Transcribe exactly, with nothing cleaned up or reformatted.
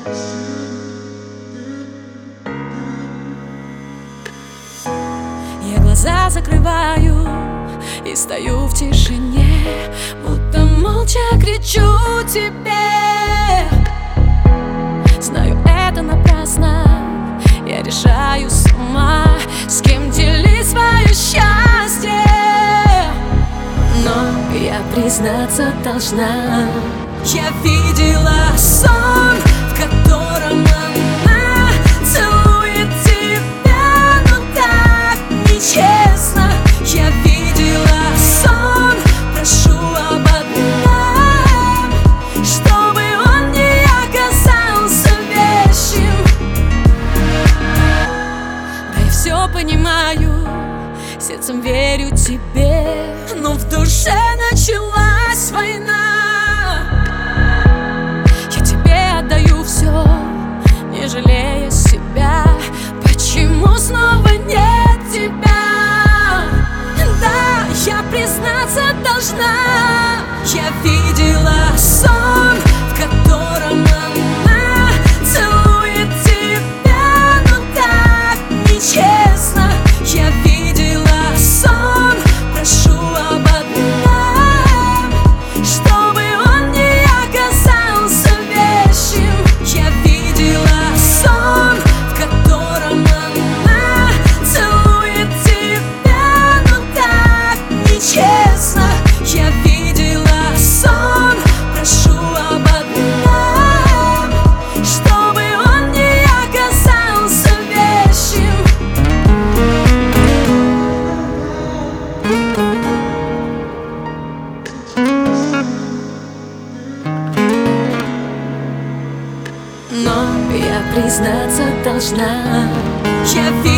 Я глаза закрываю и стою в тишине, будто молча кричу тебе. Знаю, это напрасно, я решаю сама, с кем делить свое счастье. Но я признаться должна, я видела сон, в котором она целует тебя, но так нечестно. Я видела сон, прошу об одном, чтобы он не оказался вещим. Да я все понимаю, сердцем верю тебе, но в душе началась война. Я тебе отдаю все, не жалея себя. Почему снова нет тебя? Да, я признаться должна, я видела сон, в котором она целует тебя, но так нечестно. Я видела сон, прошу об одном, чтобы он не оказался вещим. Я видела сон, в котором она целует тебя, но так нечестно. Я видела сон, прошу об одном, чтобы он не оказался вещим. Но я признаться должна, я